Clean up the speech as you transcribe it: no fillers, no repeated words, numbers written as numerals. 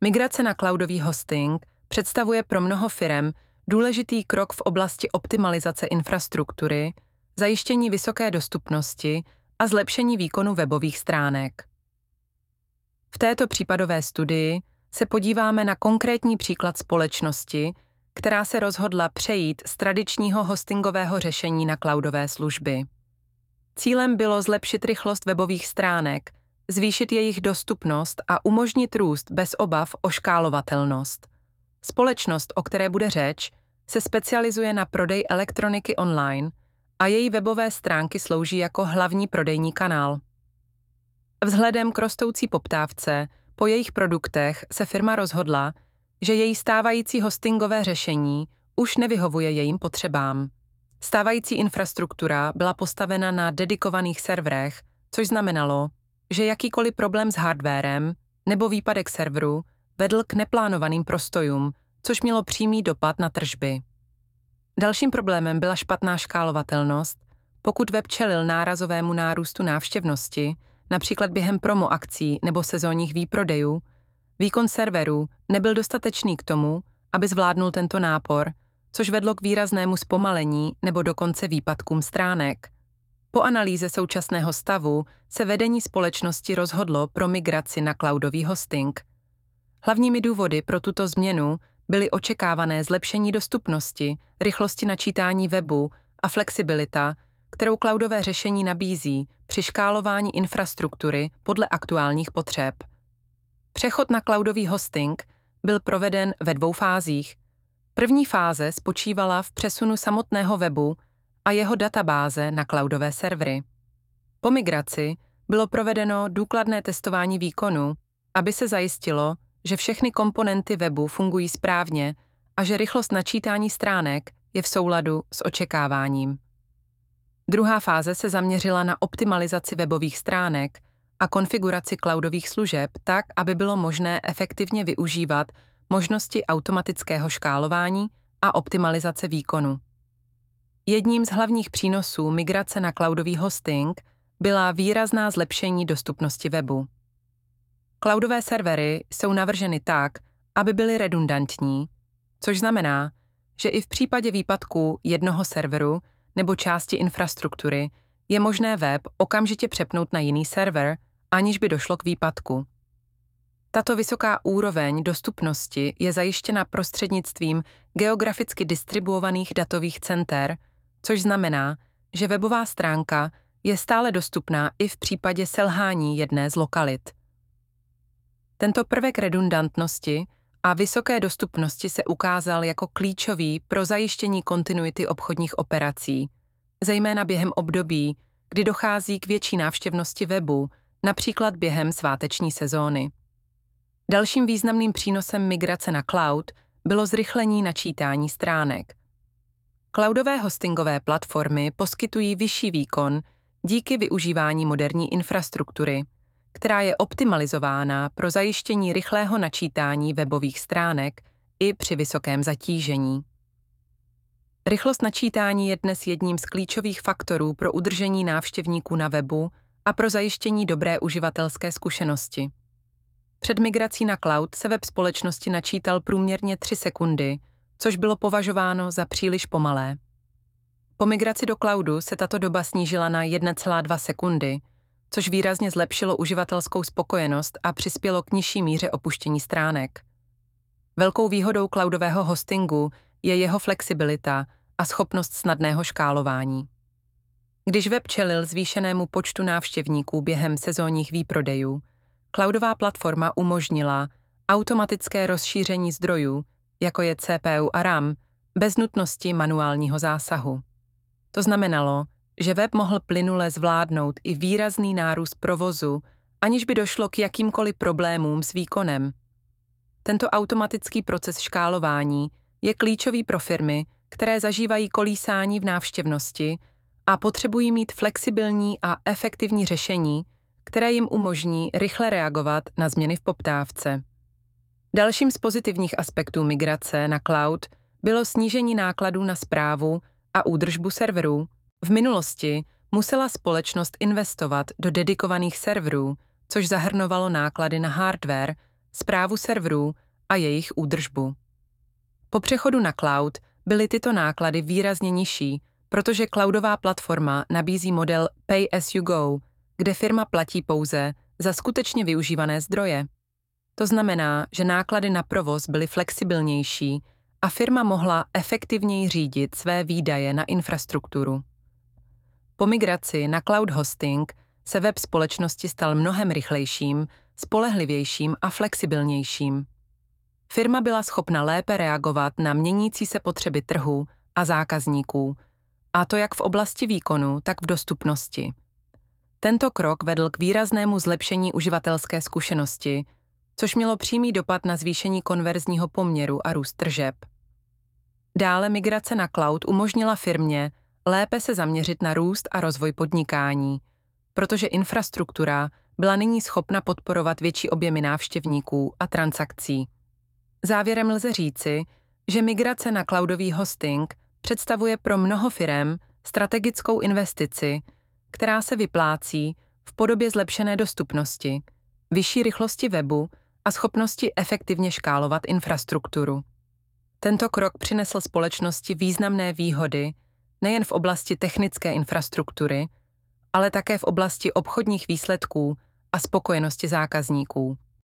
Migrace na cloudový hosting představuje pro mnoho firem důležitý krok v oblasti optimalizace infrastruktury, zajištění vysoké dostupnosti a zlepšení výkonu webových stránek. V této případové studii se podíváme na konkrétní příklad společnosti, která se rozhodla přejít z tradičního hostingového řešení na cloudové služby. Cílem bylo zlepšit rychlost webových stránek, zvýšit jejich dostupnost a umožnit růst bez obav o škálovatelnost. Společnost, o které bude řeč, se specializuje na prodej elektroniky online a její webové stránky slouží jako hlavní prodejní kanál. Vzhledem k rostoucí poptávce po jejich produktech se firma rozhodla, že její stávající hostingové řešení už nevyhovuje jejím potřebám. Stávající infrastruktura byla postavena na dedikovaných serverech, což znamenalo, že jakýkoliv problém s hardwarem nebo výpadek serveru vedl k neplánovaným prostojům, což mělo přímý dopad na tržby. Dalším problémem byla špatná škálovatelnost, pokud web čelil nárazovému nárůstu návštěvnosti, například během promo akcí nebo sezónních výprodejů, výkon serveru nebyl dostatečný k tomu, aby zvládnul tento nápor, což vedlo k výraznému zpomalení nebo dokonce výpadkům stránek. Po analýze současného stavu se vedení společnosti rozhodlo pro migraci na cloudový hosting. Hlavními důvody pro tuto změnu byly očekávané zlepšení dostupnosti, rychlosti načítání webu a flexibilita, kterou cloudové řešení nabízí při škálování infrastruktury podle aktuálních potřeb. Přechod na cloudový hosting byl proveden ve 2 fázích. První fáze spočívala v přesunu samotného webu a jeho databáze na cloudové servery. Po migraci bylo provedeno důkladné testování výkonu, aby se zajistilo, že všechny komponenty webu fungují správně a že rychlost načítání stránek je v souladu s očekáváním. Druhá fáze se zaměřila na optimalizaci webových stránek a konfiguraci cloudových služeb tak, aby bylo možné efektivně využívat možnosti automatického škálování a optimalizace výkonu. Jedním z hlavních přínosů migrace na cloudový hosting byla výrazná zlepšení dostupnosti webu. Cloudové servery jsou navrženy tak, aby byly redundantní, což znamená, že i v případě výpadku jednoho serveru nebo části infrastruktury je možné web okamžitě přepnout na jiný server, aniž by došlo k výpadku. Tato vysoká úroveň dostupnosti je zajištěna prostřednictvím geograficky distribuovaných datových center, což znamená, že webová stránka je stále dostupná i v případě selhání jedné z lokalit. Tento prvek redundantnosti a vysoké dostupnosti se ukázal jako klíčový pro zajištění kontinuity obchodních operací, zejména během období, kdy dochází k větší návštěvnosti webu, například během sváteční sezóny. Dalším významným přínosem migrace na cloud bylo zrychlení načítání stránek. Cloudové hostingové platformy poskytují vyšší výkon díky využívání moderní infrastruktury, která je optimalizována pro zajištění rychlého načítání webových stránek i při vysokém zatížení. Rychlost načítání je dnes jedním z klíčových faktorů pro udržení návštěvníků na webu a pro zajištění dobré uživatelské zkušenosti. Před migrací na cloud se web společnosti načítal průměrně 3 sekundy, což bylo považováno za příliš pomalé. Po migraci do cloudu se tato doba snížila na 1,2 sekundy, což výrazně zlepšilo uživatelskou spokojenost a přispělo k nižší míře opuštění stránek. Velkou výhodou cloudového hostingu je jeho flexibilita a schopnost snadného škálování. Když web čelil zvýšenému počtu návštěvníků během sezónních výprodejů, cloudová platforma umožnila automatické rozšíření zdrojů, jako je CPU a RAM, bez nutnosti manuálního zásahu. To znamenalo, že web mohl plynule zvládnout i výrazný nárůst provozu, aniž by došlo k jakýmkoliv problémům s výkonem. Tento automatický proces škálování je klíčový pro firmy, které zažívají kolísání v návštěvnosti a potřebují mít flexibilní a efektivní řešení, které jim umožní rychle reagovat na změny v poptávce. Dalším z pozitivních aspektů migrace na cloud bylo snížení nákladů na správu a údržbu serverů. V minulosti musela společnost investovat do dedikovaných serverů, což zahrnovalo náklady na hardware, správu serverů a jejich údržbu. Po přechodu na cloud byly tyto náklady výrazně nižší, protože cloudová platforma nabízí model Pay as you go, kde firma platí pouze za skutečně využívané zdroje. To znamená, že náklady na provoz byly flexibilnější a firma mohla efektivněji řídit své výdaje na infrastrukturu. Po migraci na cloud hosting se web společnosti stal mnohem rychlejším, spolehlivějším a flexibilnějším. Firma byla schopna lépe reagovat na měnící se potřeby trhu a zákazníků, a to jak v oblasti výkonu, tak v dostupnosti. Tento krok vedl k výraznému zlepšení uživatelské zkušenosti, což mělo přímý dopad na zvýšení konverzního poměru a růst tržeb. Dále migrace na cloud umožnila firmě lépe se zaměřit na růst a rozvoj podnikání, protože infrastruktura byla nyní schopna podporovat větší objemy návštěvníků a transakcí. Závěrem lze říci, že migrace na cloudový hosting představuje pro mnoho firem strategickou investici, která se vyplácí v podobě zlepšené dostupnosti, vyšší rychlosti webu a schopnosti efektivně škálovat infrastrukturu. Tento krok přinesl společnosti významné výhody nejen v oblasti technické infrastruktury, ale také v oblasti obchodních výsledků a spokojenosti zákazníků.